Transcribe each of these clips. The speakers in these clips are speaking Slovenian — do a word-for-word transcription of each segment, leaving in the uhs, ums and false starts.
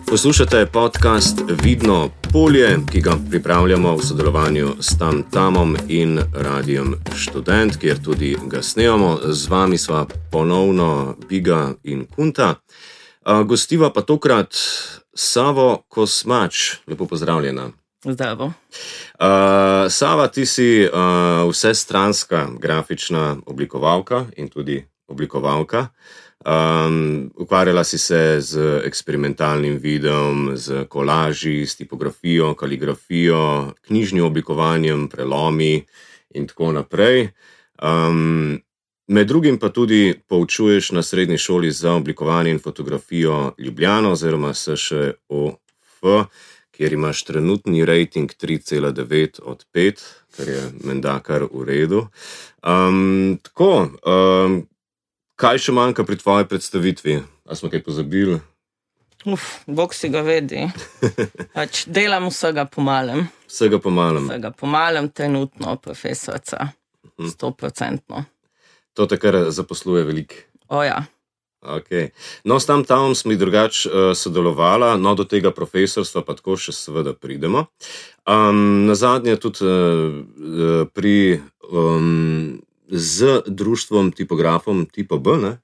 Poslušate podcast Vidno polje, ki ga pripravljamo v sodelovanju s Tam Tamom in Radijem Študent, kjer tudi ga snemamo. Z vami sva ponovno Biga in Kunta. Gostiva pa tokrat Savo Kosmač. Lepo pozdravljena. Zdravo. Uh, Sava, ti si uh, vsestranska grafična oblikovalka in tudi oblikovalka. Um, ukvarjala si se z eksperimentalnim videom, z kolaži, s tipografijo, kaligrafijo, knjižnim oblikovanjem, prelomi in tako naprej. Um, med drugim pa tudi poučuješ na srednji šoli za oblikovanje in fotografijo Ljubljana oziroma S Š O F, kjer imaš trenutni rating tri cela devet od pet, kar je menda kar v redu. Um, tako, um, kaj še manjka pri tvoji predstavitvi? A smo kaj pozabili? Uf, Bog si ga vedi. Pač delam vsega po malem. Vsega po malem. Vsega po malem, trenutno profesorca. sto procentno. To te kar zaposluje veliko. O ja. Okay. No, s Tam Tamom smo jih drugač uh, sodelovala, no do tega profesorstva pa tako še seveda pridemo. Um, nazadnje tudi uh, pri um, z društvom tipografom Tipo B, ne?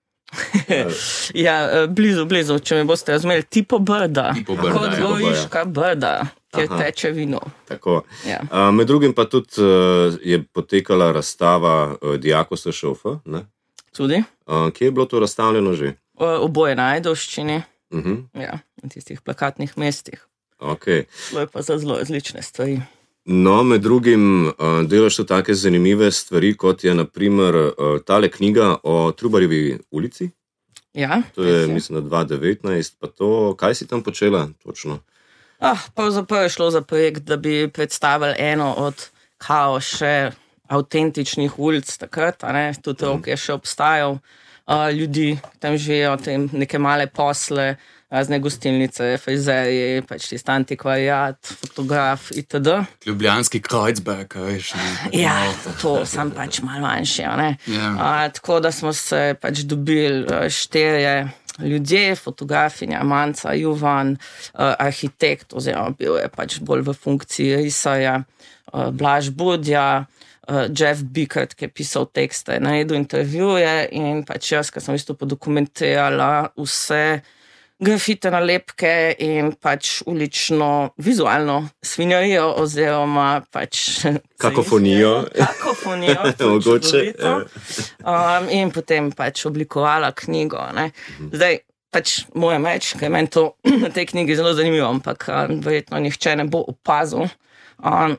Ja, blizu, blizu, če me boste razumeli, Tipo Brda. Tipo Brda, kot Goriška Brda, kjer teče vino. Tako. Ja. Uh, med drugim pa tudi uh, je potekala razstava uh, dijakov S Š O F, ne? Tudi. Uh, kje je bilo to razstavljeno že? Oboje na Ajdovščini. Uh-huh. Ja, na tistih plakatnih mestih. Okay. Šlo je pa za zelo različne stvari. No, med drugim uh, delaš tu take zanimive stvari, kot je naprimer uh, tale knjiga o Trubarjevi ulici. Ja. To je, mislim, na dva devetnajst, pa to, kaj si tam počela točno? Ah, pravzaprav je šlo za projekt, da bi predstavili eno od kao še avtentičnih ulic takrat, a ne, tudi rok je še obstajal, uh, ljudi tam živijo, tem neke male posle, razne gostilnice, frizerji, pač tisti antikvariat, fotograf itd. Ljubljanski Kreuzberg, veš. Ne, ja, to sem pač malo manjši, a ne. Yeah. Uh, tako da smo se pač dobili uh, štirje ljudje, fotografinja, Manca, Juvan, uh, arhitekt, oziroma bil je pač bolj v funkciji risarja, uh, Blaž Budja, Uh, Jeff Bickert, ki je pisal tekste, naredil intervjuje in pač jaz, ki sem isto podokumentirala vse grafite, nalepke in pač ulično, vizualno svinjarijo oziroma pač kakofonijo. Kakofonijo. Mogoče. um, in potem pač oblikovala knjigo. Ne. Zdaj, pač moram reči, ker je meni to na tej knjigi zelo zanimivo, ampak um, verjetno nihče ne bo opazil. Um,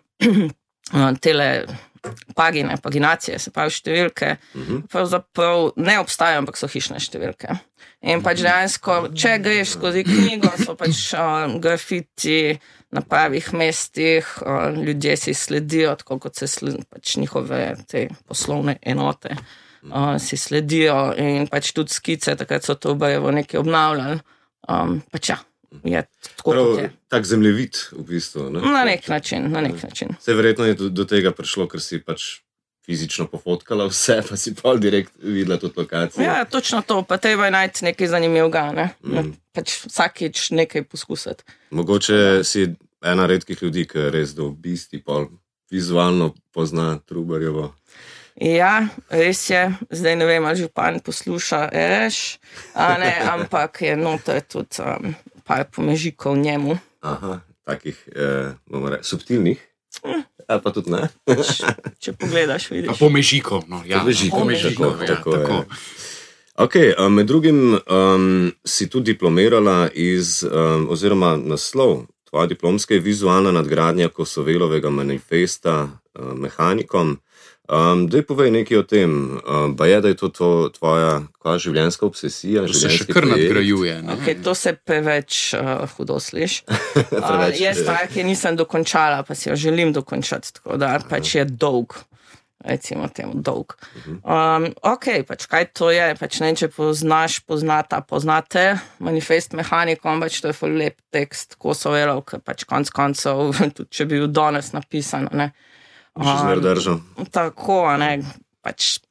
tele pagine, paginacije, se pravi številke, uh-huh. pravzaprav ne obstajajo, ampak so hišne številke. In pač dejansko, če greš skozi knjigo, so pač uh, grafiti na pravih mestih, uh, ljudje si sledijo, tako kot se sledijo pač njihove te poslovne enote, uh, si sledijo in pač tudi skice, takrat so to obajevo nekaj obnavljali, um, pač ja. Je tako, Prav, kot je. Tak zemljevid v bistvu. Ne? Na nek način, na nek način. Se verjetno je do, do tega prišlo, ker si pač fizično pofotkala vse, pa si pol direkt videla tudi lokacijo. Ja, točno to, pa treba je najti nekaj zanimivega, ne? Mm. Pač vsakič nekaj poskusiti. Mogoče si ena redkih ljudi, ki res do bisti pol vizualno pozna Trubarjevo. Ja, res je, zdaj ne vem, ali župan posluša Ereš, a ne, ampak je noter tudi um, par pomežikov njemu. Aha, takih, eh, bomo reči, subtilnih? Mm. Ali pa tudi ne? Če, če pogledaš, vidiš. A pomežikov, no, ja. Pomežikov, pomežikov, tako, ja, tako, tako. Ok, med drugim um, si tudi diplomirala iz, um, oziroma naslov tvoja diplomska je vizualna nadgradnja Kosovelovega manifesta uh, mehanikom. Um, daj povej nekaj o tem, um, ba je, da je to, to tvoja kva, življenjska obsesija, to se še kar nadgrajuje. Okay, to se preveč uh, hudo sliš. uh, jaz tako je nisem dokončala, pa si jo želim dokončati, tako da Aha. pač je dolg, recimo temu dolg. Um, ok, pač kaj to je, pač ne, če poznaš, poznata, poznate manifest mehanikom, pač to je ful lep tekst Kosovelov, ki pač konc koncev, tudi če bi bil danes napisan, ne. Še zmer držal. Tako, ne, pač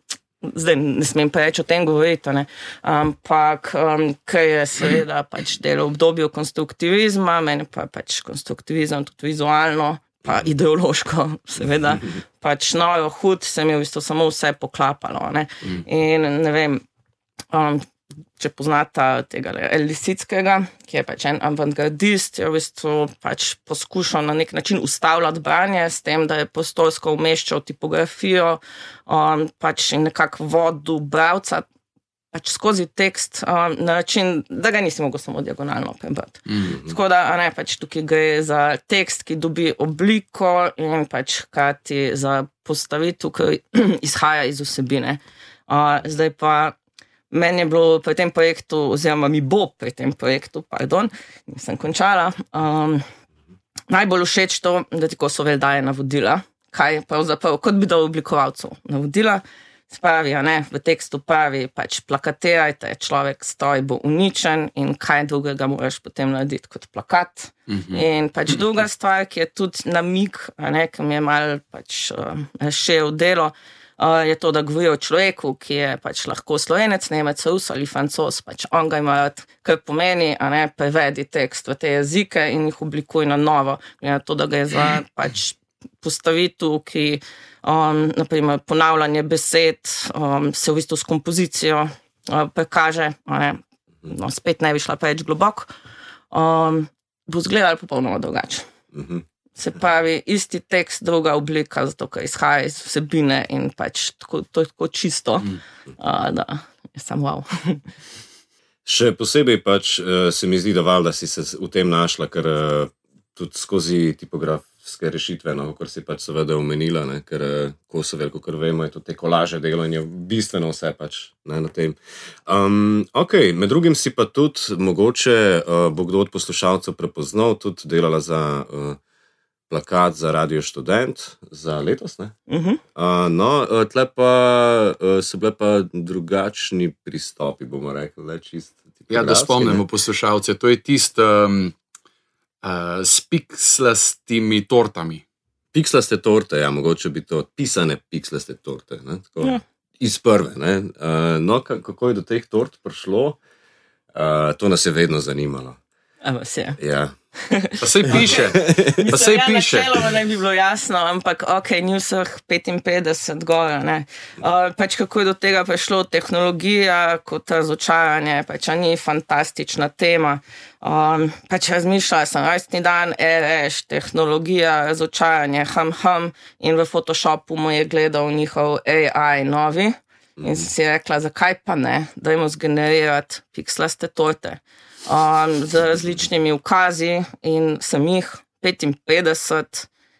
zdaj ne smem pa reči o tem govoriti, ne? Ampak um, ker je seveda pač delo v obdobju konstruktivizma, meni pa pač konstruktivizem tudi vizualno, pa ideološko, seveda, pač noro hud, se mi je v bistvu samo vse poklapalo, ne? In ne vem, um, če poznata tega El Lisickega, ki je pač en avantgardist, je v bistvu pač poskušal na nek način ustavljati branje s tem, da je prostorsko umeščal tipografijo, um, pač nekako vodu bralca, pač skozi tekst um, na način, da ga nisi mogel samo diagonalno prebrati. Mm-hmm. Tako da, ne, pač tukaj gre za tekst, ki dobi obliko in pač hkrati za postavitev, ki izhaja iz vsebine. Uh, zdaj pa meni je bilo pri tem projektu, oziroma mi bo pri tem projektu, pardon, nisem končala, um, najbolj všeč to, da ti Kosovel daje navodila, kaj pravzaprav, kot bi dal oblikovalcu navodila, spravi, ne, v tekstu pravi, pač plakatirajte, človek stroj bo uničen in kaj drugega moraš potem narediti kot plakat. Mm-hmm. In pač druga stvar, ki je tudi namig, ne, ki mi je malo pač uh, šel delo, Uh, je to, da govori o človeku, ki je pač lahko Slovenec, Nemec, Rus ali Francoz, pač on ga ima rad, kar pomeni, a ne, prevedi tekst v te jezike in jih oblikuj na novo. Ja, to, da ga je za pač postavitev, ki um, naprimer ponavljanje besed um, se v bistvu s kompozicijo uh, prekaže, a ne, no, spet ne bi šla preveč globoko, um, bo zgledalo popolnoma drugače. Mhm. Se pravi, isti tekst, druga oblika, zato ker izhaja iz vsebine in pač tako, to je tako čisto, uh, da je samo wow. Še posebej pač uh, se mi zdi, da valjda si se v tem našla, ker uh, tudi skozi tipografske rešitve, no, kar si pač seveda omenila, ne, ker uh, Kosovel, kot vemo, je to te kolaže delo in je bistveno vse pač, ne, na tem. Um, ok, med drugim si pa tudi mogoče, uh, bo kdo od poslušalcev prepoznal, tudi delala za uh, plakat za Radio Študent za letos, ne? Uh-huh. Uh, no, tle pa uh, so bile pa drugačni pristopi, bomo rekli, le čist. Ja, da spomnimo poslušalce, to je tist um, uh, s pikslastimi tortami. Pikslaste torte, ja, mogoče bi to pisane pikslaste torte, ne? Tako, ja. Iz prve, ne? Uh, no, kako je do teh tort prišlo, uh, to nas je vedno zanimalo. A vas je. Ja. Pa sej piše, pa sej ja, piše. Načeloma ne bi bilo jasno, ampak ok, ni vseh petinpetdeset gore, ne. Uh, pač kako je do tega prišlo, tehnologija kot razočaranje, pač ni fantastična tema. Um, pač razmišljala sem, rojstni dan, reš, tehnologija, razočaranje, ham, ham, in v Photoshopu mu je gledal njihov A I novi in si rekla, zakaj pa ne, dajmo zgenerirati pikslaste torte. Um, z različnimi ukazi in sem jih petinpetdeset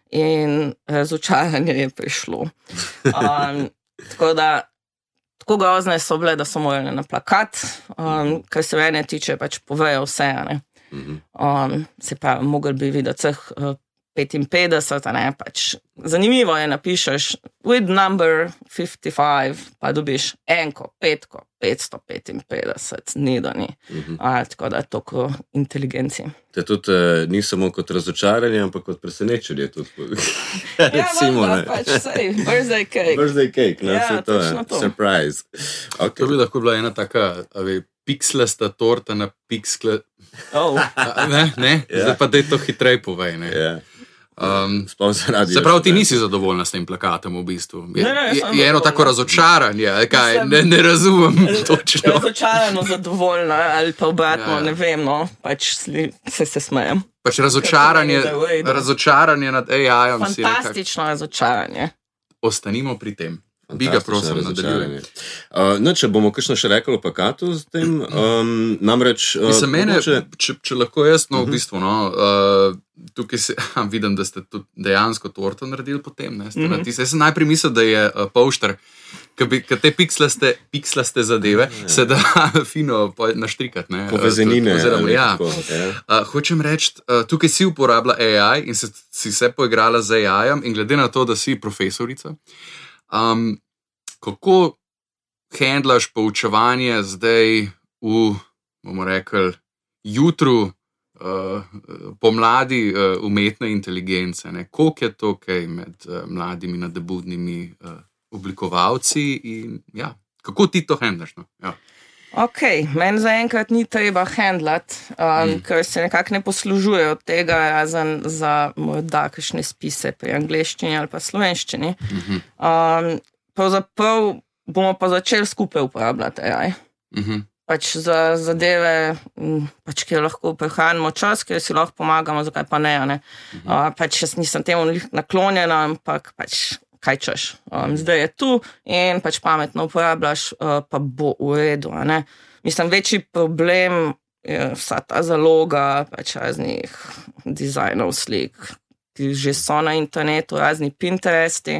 in razočaranje je prišlo. Um, tako da, tako grozne so bile, da so morali na plakat, um, kar se mene tiče, pač povejo vse, ne. Um, se pa mogli bi videti vseh uh, petinpetdeset, ne, pač zanimivo je, napišeš with number fifty-five, pa dobiš enko, petko, petsto petinpetdeset, ni da ni. Uh-huh. A, tako da je toliko inteligenci. Te tudi eh, ni samo kot razočaranje, ampak kot presenečenje tudi. Recimo, ja, pač, sej, birthday cake. Birthday cake, ne, ja, vse to je. To. Surprise. Okay. To bi lahko bila ena taka, avi, pikslasta torta na pikskle... Oh. A, ne, ne? Ja. Zdaj pa daj to hitrej povej, ne? Ja. Um, se pravi, ti nisi zadovoljna s tem plakatom v bistvu. Je, ne, ne, je, je eno tako razočaranje, kaj, ne, ne razumem točno. Razočarano zadovoljna, ali pa obratno, ja. Ne vem, no, pač se se smejem. Pač razočaranje, razočaranje nad A I-om. Fantastično razočaranje. Ostanimo pri tem. Bi ga prosim nadaljuje. Uh, no, če bomo kakšno še rekli o plakatu z tem, um, namreč... Uh, Mislim, mene, mogoče... če, če lahko jaz, no, v bistvu, no, uh, tukaj se, ha, vidim, da ste tudi dejansko torto naredili potem, ne, ste mm-hmm. Jaz sem najprej mislil, da je uh, pošter, ker te pikslaste, pikslaste zadeve ja. Se da fino naštrikati, ne. Povezenine. Oziroma, ja. Uh, hočem reči, uh, tukaj si uporablja A I in se, si se poigrala z A I-om in glede na to, da si profesorica, Um, kako handlaš poučevanje zdaj v, bomo rekli, jutru uh, pomladi uh, umetne inteligence? Ne? Koliko je to kaj med uh, mladimi nadebudnimi uh, oblikovalci in ja, kako ti to handlaš? No? Ja. Ok, meni zaenkrat ni treba handlati, um, mm. ker se nekako ne poslužuje od tega, razen za morda kakšne spise pri angleščini ali pa slovenščini. Mm-hmm. Um, pravzaprav bomo pa začeli skupaj uporabljati A I. Mm-hmm. Pač za zadeve, pač, kjer lahko prehranimo čas, kjer si lahko pomagamo, zakaj pa ne. ne? Mm-hmm. Uh, pač jaz nisem temu naklonjena, ampak pač kaj češ. Um, zdaj je tu in pač pametno uporabljaš, uh, pa bo v redu. Ne? Mislim, večji problem je vsa ta zaloga pač raznih dizajnov slik, ki že so na internetu, razni Pinteresti,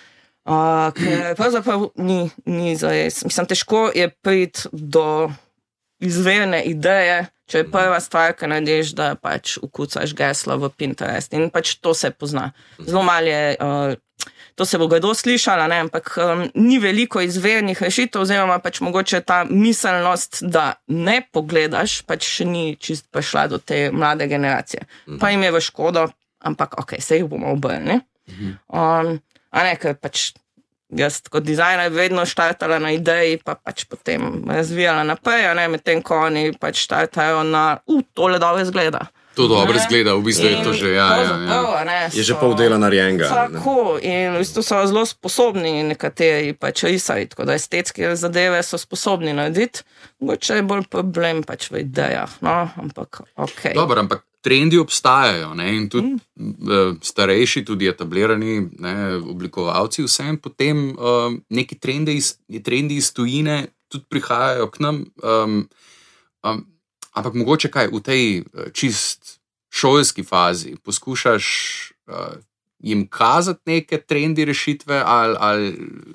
uh, ker pravzaprav ni, ni zares. Mislim, težko je priti do izvirne ideje, če je prva stvar, ki narediš, da pač vkucaš geslo v Pinterest in pač to se pozna. Zelo malo je uh, To se bo kdo slišala, ne? Ampak um, ni veliko izvernih rešitev, oziroma pač mogoče ta miselnost, da ne pogledaš, pač še ni čist prišla do te mlade generacije. Mm-hmm. Pa jim je v škodo, ampak ok, se jih bomo obrnili. Mm-hmm. Um, a ne, ker pač jaz kot dizajner vedno štartala na ideji, pa pač potem razvijala naprej, a ne, medtem ko oni pač štartajo na, uh, tole dobro izgleda. To dobro izgleda, v bistvu je to že, ja, ja, ja. Ne, je že pol dela narejenega. Tako, in v bistvu so zelo sposobni nekateri pač risati, tako da estetske zadeve so sposobni narediti, mogoče je bolj problem pač v idejah, no, ampak ok. Dobro, ampak trendi obstajajo, ne, in tudi mm. starejši, tudi etablirani, ne, oblikovalci, vsem potem um, neki trendi iz, trendi iz tujine tudi prihajajo k nam, um, um, ampak mogoče kaj v tej čist šolski fazi poskušaš uh, jim kazati neke trendi rešitve ali, ali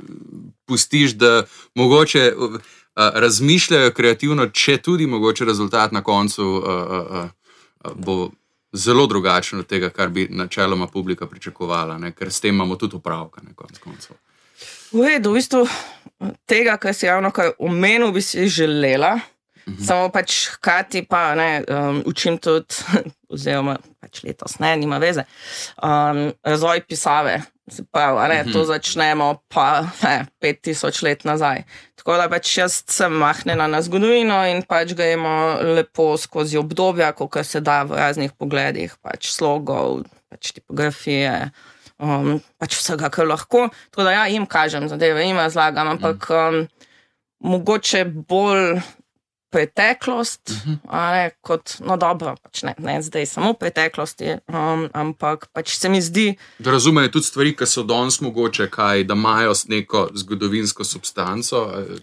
pustiš, da mogoče uh, razmišljajo kreativno, če tudi mogoče rezultat na koncu uh, uh, uh, bo zelo drugačen od tega, kar bi načeloma publika pričakovala, ne? Ker s tem imamo tudi opravka na koncu koncev. V redu, v bistvu tega, kar si javno kaj omenil, bi si želela. Mm-hmm. Samo pač hkrati pa ne, um, učim tudi, oziroma pač letos ne, nima veze, um, razvoj pisave. Se pravi, ne, mm-hmm. to začnemo pa ne, pet tisoč let nazaj. Tako da pač jaz sem mahnjena na zgodovino in pač gremo lepo skozi obdobja, koliko se da v raznih pogledih, pač slogov, pač tipografije, um, pač vsega, kar lahko. Tako da ja, jim kažem zadeve, jim razlagam, ampak um, mogoče bolj preteklost, uh-huh. a ne, kot, no dobro, pač ne, ne zdaj samo preteklosti, um, ampak pač se mi zdi... Da razumejo tudi stvari, ki so danes mogoče, kaj, da imajo neko zgodovinsko substanco.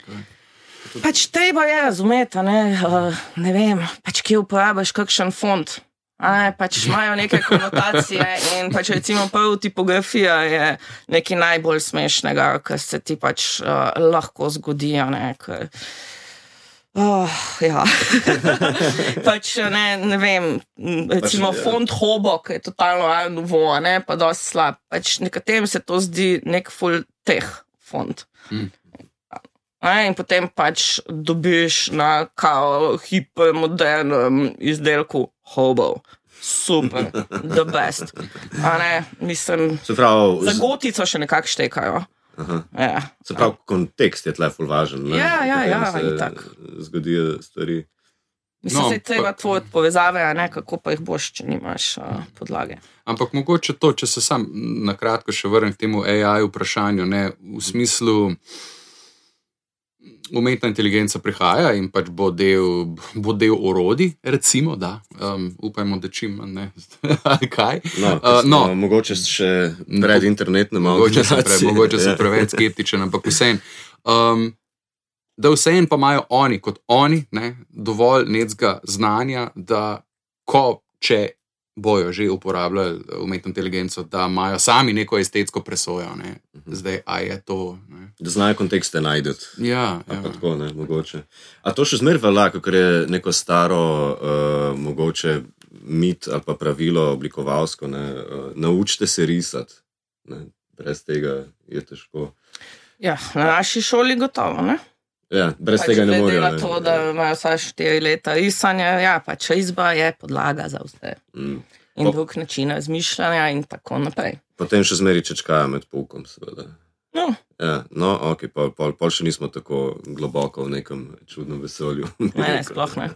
Pač treba je razumeti, ne, uh, ne vem, pač kje uporabiš kakšen font. A ne, pač imajo neke konotacije in pač recimo prvo tipografija je nekaj najbolj smešnega, kar se ti pač uh, lahko zgodi, a ne, ker... Oh, ja. pač ne, ne vem, recimo pač, font Hobo, ki je totalno novo, ne, pa dosti slab. Pač nekaterim se to zdi nek full teh font. Mm. Ne, in potem pač dobiš na kao hipermodernem izdelku Hobo. Super, the best. A ne, mislim, prav, za gotico še nekako štekajo. Ja. Se pravi, kontekst je tle ful važen. Ne? Ja, ja, ja, in tako. Zgodijo stvari. Mislim, no, se treba tvojiti povezave, a ne, kako pa jih boš, če nimaš uh, podlage. Ampak mogoče to, če se sam nakratko še vrnem k temu A I vprašanju, ne, v smislu umetna inteligenca prihaja in pač bo del, bo del orodij, recimo, da, um, upajmo, da čim, ne, ali kaj. No, uh, no, mogoče še pred internetne malo. Mogoče sem, pre, mogoče sem preveč skeptičen, ampak vseeno. Um, da vseeno pa imajo oni, kot oni, ne, dovolj necega znanja, da ko, če bojo že uporabljali umetno inteligenco, da imajo sami neko estetsko presojo, ne. Zdaj, a je to, ne. Da znajo kontekste najdeti. Ja, ja. Pa tako, ne, mogoče. A to še zmer velja, kakor je neko staro, uh, mogoče mit ali pa pravilo oblikovalsko, ne, uh, naučite se risati, ne, brez tega je težko. Ja, na naši šoli gotovo, ne? Ja, brez pač tega ne morajo. Pač to, da imajo vsaj štiri leta risanja, ja, pač izba je podlaga za vse. Mm. In po... drug način razmišljanja in tako naprej. Potem še zmeri čečkajo med poukom, seveda. No, Ja, no, ok, pol, pol, pol še nismo tako globoko v nekem čudnem vesolju. Ne, ne, sploh ne.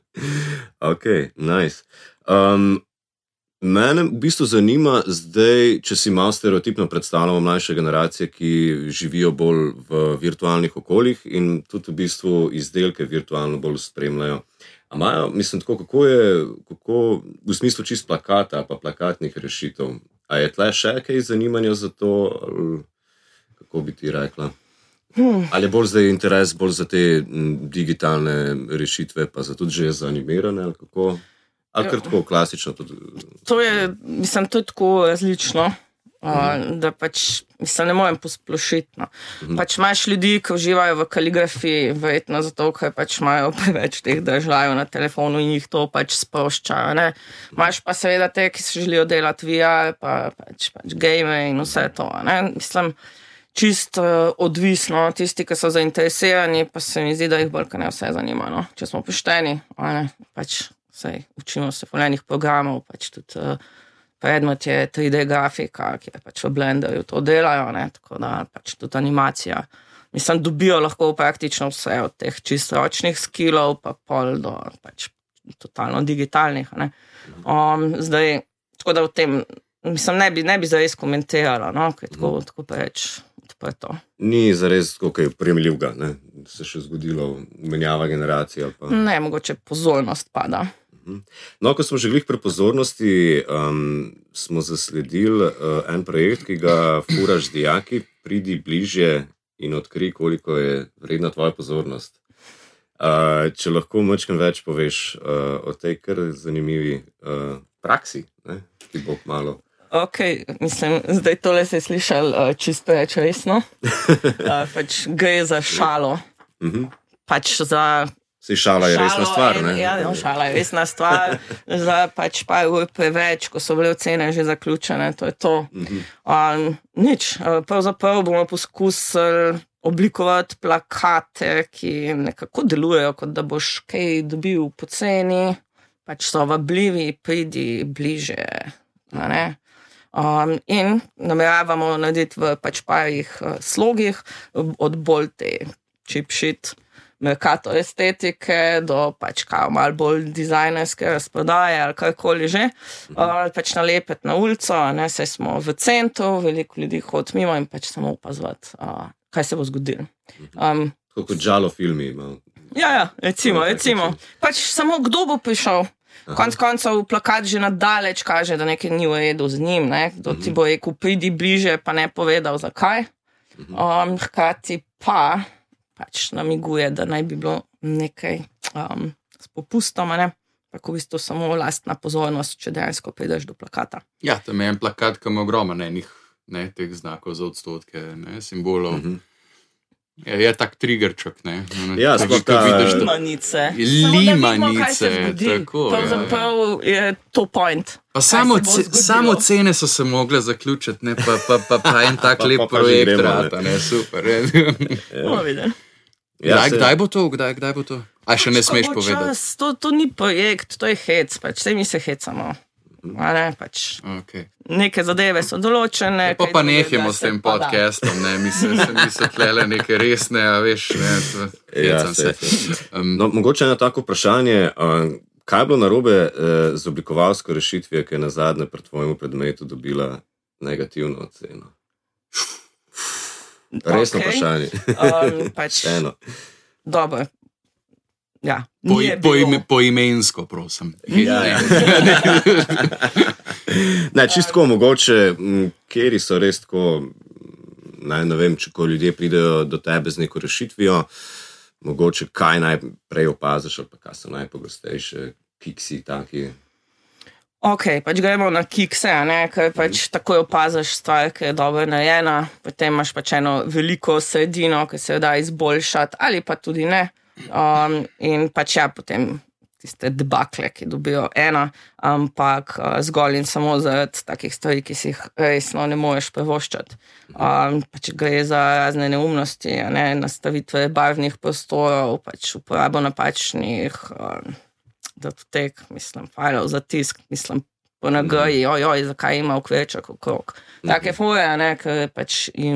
Ok, nice. Um, mene v bistvu zanima zdaj, če si malo stereotipno predstavljamo mlajše generacije, ki živijo bolj v virtualnih okoljih in tudi v bistvu izdelke virtualno bolj spremljajo. A imajo, mislim, tako, kako je, kako v smislu čist plakata pa plakatnih rešitev, a je tle še kaj zanimanja za to, ali kako bi ti rekla? Hmm. Ali je bolj zdaj interes bolj za te digitalne rešitve, pa za tudi že za animirane, ali kako? Ali kar tako klasično? Tudi... To je, mislim, to je tako različno, uh, da pač, mislim, ne morem posplošiti. No. Uh-huh. Pač imaš ljudi, ki uživajo v kaligrafiji, verjetno zato, ker pač imajo preveč teh držajev na telefonu in jih to pač sprošča. Ne. Imaš pa seveda te, ki se želijo delati V R, pa pač, pač game in vse to. Ne. Mislim, čist uh, odvisno, tisti, ki so zainteresirani, pa se mi zdi, da jih bolj kaj ne vse zanima. No. Če smo pošteni, ne, pač sej, učimo se folejnih programov, pač tudi uh, predmet je tri D grafika, ki je pač v Blenderju to delajo, ne, tako da pač tudi animacija. Mislim, dobijo lahko praktično vse od teh čisto ročnih skillov, pa pol do pač totalno digitalnih, ne. Um, zdaj, tako da v tem, mislim, ne bi, ne bi zares komentirala, no, ker je tako, tako preč odprto. Ni zares tako, kaj premljivga, ne, se še zgodilo menjava generacija. Pa... Ne, mogoče pozornost pada. No, ko smo že glih pri pozornosti, um, smo zasledili uh, en projekt, ki ga furaš dijaki, pridi bližje in odkri, koliko je vredna tvoja pozornost. Uh, če lahko majčkeno več poveš uh, o tej kar zanimivi uh, praksi, ne, ki bo malo. Ok, mislim, zdaj tole se je slišal uh, čisto reč resno. uh, pač gre za šalo. Uh-huh. Pač za... Sej šala je resna stvar, ne? Ja, no, šala je resna stvar. Za pač par ur preveč, ko so bile ocene že zaključene, to je to. Uh-huh. Um, nič, pravzaprav bomo poskusili oblikovati plakate, ki nekako delujejo, kot da boš kaj dobil poceni, pač so vabljivi, pridi bliže, ne? Um, in nameravamo narediti v pač parih uh, slogih, od bolj te cheap shit, merkato estetike, do pač kao malo bolj dizajnerske razprodaje ali karkoli že, uh, pač nalepiti na ulico, ne, saj smo v centru, veliko ljudi hodi mimo in pač samo opazovati, uh, kaj se bo zgodilo. Um, Tako kot žalo filmi ima. Ja, ja, recimo, recimo. Pač samo kdo bo prišel. Konc koncev plakat že nadaleč kaže, da nekaj ni v redu z njim, ne? Kdo ti bo rekel, pridi bliže, pa ne povedal zakaj. Um, hkrati pa pač namiguje, da naj bi bilo nekaj um, s popustom, ne? Tako v bistvu samo lastna pozornost, če dejansko prideš do plakata. Ja, tam je en plakat, ki ima ogromen enih, ne, teh znakov za odstotke, ne, simbolov. Uh-huh. Je, je tak triggerček, ne? Ja, sploh ta... Limanice. Limanice, tako. Pravzaprav je to point. Pa samo, ce, samo cene so se mogle zaključiti, ne? Pa, pa, pa, pa en tak lep projekt rata, ne? Super. Bomo videli. Ja, kdaj, kdaj bo to? Kdaj, kdaj bo to? A še ne smeš povedati? To, to ni projekt, to je hec, pač vse mi se hecamo. A ne, pač okay. Neke zadeve so določene. Pa pa nehemo s tem podcastom, ne, mi se, se, mi se tlele neke resne, a veš, ne, ja, se, se. Um, no, mogoče eno tako vprašanje, um, kaj je bilo narobe uh, z oblikovalsko rešitvijo, ki je nazadnje pred tvojemu predmetu dobila negativno oceno? Resno okay. Vprašanje. Um, pač, eno. Dobro. Ja, po, po, ime, po imensko, prosim. Ja, ja. Ne, čistko mogoče, kjeri so res tako, ne, ne vem, če ko ljudje pridejo do tebe z neko rešitvijo, mogoče kaj najprej opaziš, ali pa kaj so najpogostejše kiksi taki. Ok, pač gremo na kikse, ne, ker pač takoj opaziš stvar, ki je dobro narejena, potem imaš pač eno veliko sredino, ki se jo da izboljšati, ali pa tudi ne. Um, in pač ja, potem tiste debakle, ki dobijo ena, ampak uh, zgolj in samo zaradi takih stvari, ki si jih resno ne moreš prevoščati. Um, pač gre za razne neumnosti, ne, nastavitve barvnih prostorov, pač uporabo napačnih um, datotek, mislim, fajlov za tisk, mislim, po nagrji, ojoj, zakaj ima okvirček okrog. Take fore, ne, ker pač jim jih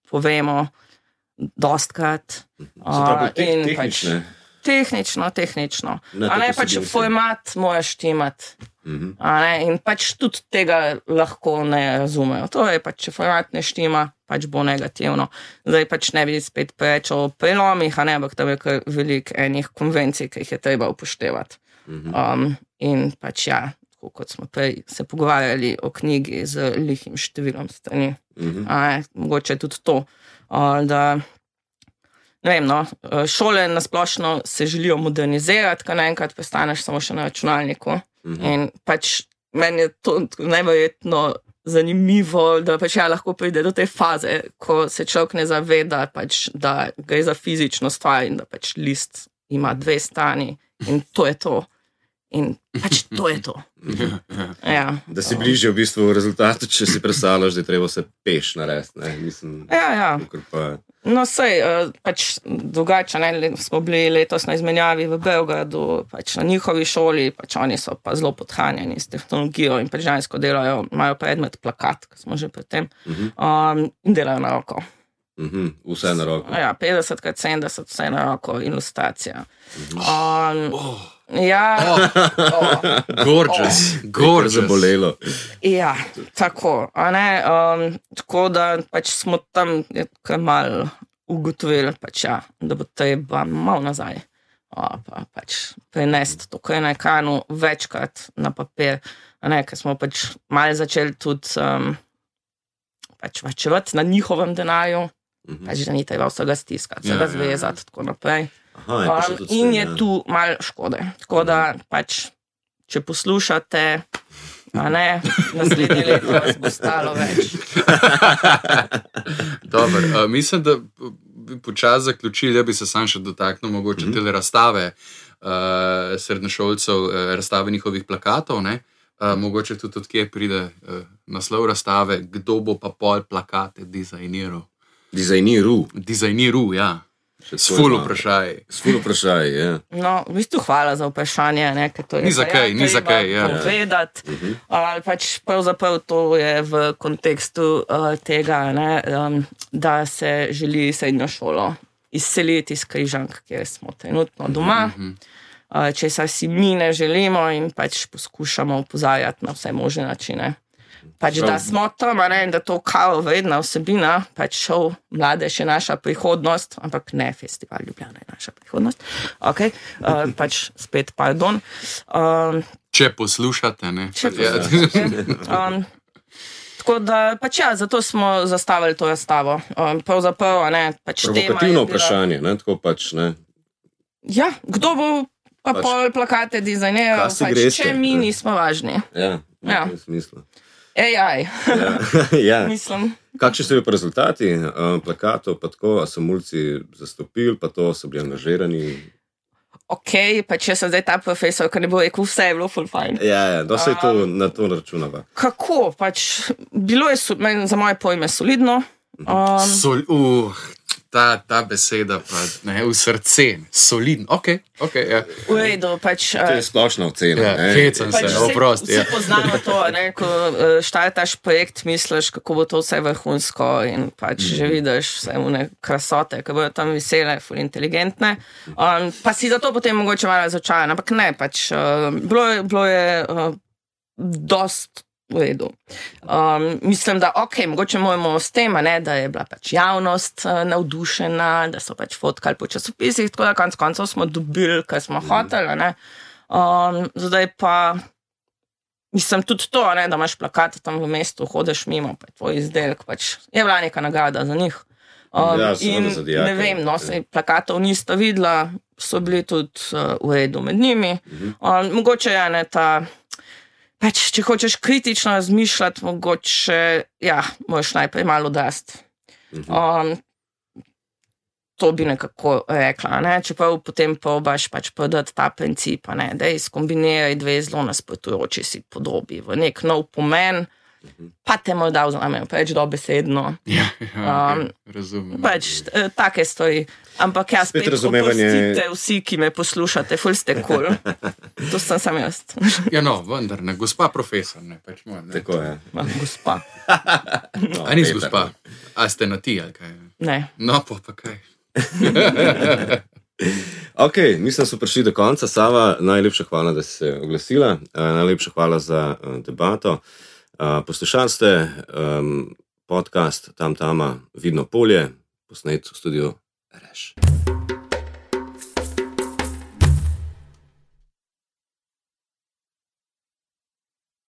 povemo dostkrat. Uh, tehnične. Pač, tehnično, tehnično. Ne, a ne pač format moraš imati. Uh-huh. In pač tudi tega lahko ne razumejo. To je pač, če format ne štima, pač bo negativno. Zdaj pač ne bi spet preveč o prelomih, a ne, ampak tam je kar veliko enih konvencij, ki jih je treba upoštevati. Uh-huh. Um, in pač ja, kot smo prej se pogovarjali o knjigi z lihim številom strani. Uh-huh. A ne, mogoče tudi to, uh, da ne vem, no, šole nasplošno se želijo modernizirati, ko naenkrat prestaneš samo še na računalniku. Uh-huh. In pač meni je to neverjetno zanimivo, da pač ja lahko pride do te faze, ko se človek ne zaveda, pač, da gre za fizično stvar in da pač list ima dve strani in to je to. In pač to je to. Ja. Da si bližje v bistvu v rezultatu, če si predstavljaš, da je treba se peš narediti. Mislim, ja, ja. Pa... No, sej, pač drugače, ne, smo bili letos na izmenjavi v Beogradu, pač na njihovi šoli, pač oni so pa zelo podhranjeni s tehnologijo in pač žensko delajo, imajo predmet plakat, ko smo že pred tem, uh-huh. um, in delajo na roko. Uh-huh. Vse na roko. Ja, petdeset krat sedemdeset, vse na roko, ilustracija. Uh-huh. Um, oh. Ja, oh. gorgeous, oh. gorgeous. Zabolelo. Ja, tako, a ne, um, tako da pač smo tam kar malo ugotovili, pač ja, da bo treba malo nazaj, o, pa pač prenesti to, kar je na ekranu večkrat na papir, a ne, ker smo pač malo začeli tudi um, pač varčevati na njihovem denarju, uh-huh. pač da ni treba vsega stiskati, vsega ja, zvezati, ja. Tako naprej. Aha, je um, tudi in sen, je ja. tu malo škode. Tako da pač, če poslušate, a ne, naslednje leto vas bo stalo več. Dobar, uh, mislim, da bi počas zaključili, da bi se sam še dotaknil mogoče mm-hmm. tele razstave uh, srednješolcev, uh, razstave njihovih plakatov, ne? Uh, mogoče tudi odkje pride uh, naslov razstave, kdo bo pa pol plakate dizajniral. Dizajniral. Dizajniral, ja. S ful vprašaj. S ful vprašaj, ja. No, v bistvu hvala za vprašanje, ne, ker to je ni za kaj, ni za kaj, ja. povedati. Uh-huh. Uh, pač pravzaprav to je v kontekstu uh, tega, ne, um, da se želi srednjo šolo izseliti iz Križank, kjer smo trenutno doma, uh-huh. uh, česar si mi ne želimo in pač poskušamo opozarjati na vse možne načine. Pač, da smo tam, ne, da to kao vredna vsebina, pač šov Mladež je naša prihodnost, ampak ne Festival Ljubljana je naša prihodnost. Okay. Uh, pač spet pardon. Um, če poslušate, ne. Če poslušate. Um, tako da, pač ja, zato smo zastavili to razstavo. Um, pravzaprav, ne, pač tema je bila... Provokativno vprašanje, ne, tako pač, ne. Ja, kdo bo pa pač, pol plakate dizajniral, pač, če mi ne. Nismo važni. Ja, v ja. tem smislu. A I. Ja. Ja. Mislim. Kakšni so bili pa rezultati uh, plakatov, pa tako, a so mulci zastopili, pa to so bili angažirani? Ok, pa če sem zdaj ta profesor, ki ne bo rekel, vse je bilo full fine. Ja, ja, da se je to um, na to računava. Kako, pač, bilo je, za moje pojme, solidno. Um, Sol, uh, ta, ta beseda pa, ne, v srce, solidno, ok, ok, ja. V redu, pač... To je splošna ocena, ja, ne. Hecam pač se, oprosti. Vsi ja. poznamo to, ne, ko štartaš projekt, misliš, kako bo to vse vrhunsko in pač mm. že vidiš vse une krasote, ki bodo tam visele, ful inteligentne, um, pa si zato potem mogoče malo razočaran, ampak ne, pač uh, bilo je, bilo je uh, dost v redu. Um, mislim, da ok, mogoče moramo s tem, ne, da je bila pač javnost uh, navdušena, da so pač fotkali po časopisih, tako da konc koncev smo dobili, kar smo mm. hoteli, ne. Um, zdaj pa mislim tudi to, ne, da imaš plakat tam v mestu, hodeš mimo, pa tvoj izdelek, pač je bila neka nagrada za njih. Um, ja, in zadijake, ne vem, no, se plakatov nista videla, so bili tudi uh, v redu med njimi. Mm. Um, mogoče je ne ta pač, če hočeš kritično razmišljati, mogoče, ja, moraš najprej malo odrasti. Um, to bi nekako rekla, ne? Čeprav potem probaš pač podati ta princip, ne? Da izkombiniraj dve zelo nasprotujoči si podobi v nek nov pomen pa te mu dal za me, pač dobesedno. Ja, ja, okay. Razumem. Pač eh, take stvari. Ampak jaz spet, Spet razumevanje- opustite vsi, ki me poslušate, ful ste kul. Cool. To sem sam jaz. Ja, no, vendar, ne, gospa profesor, ne, pač moja, ne. Tako je. Ah, gospa. No, A nisi Peter, gospa? A ste na ti, ali kaj? Ne. No, pa pa kaj. Ok, mislim, da so prišli do konca. Sava, najlepša hvala, da si se oglasila, uh, najlepša hvala za uh, debato. Uh, poslušali ste um, podcast Tam Tama, Vidno polje, posnet v studiu Reš.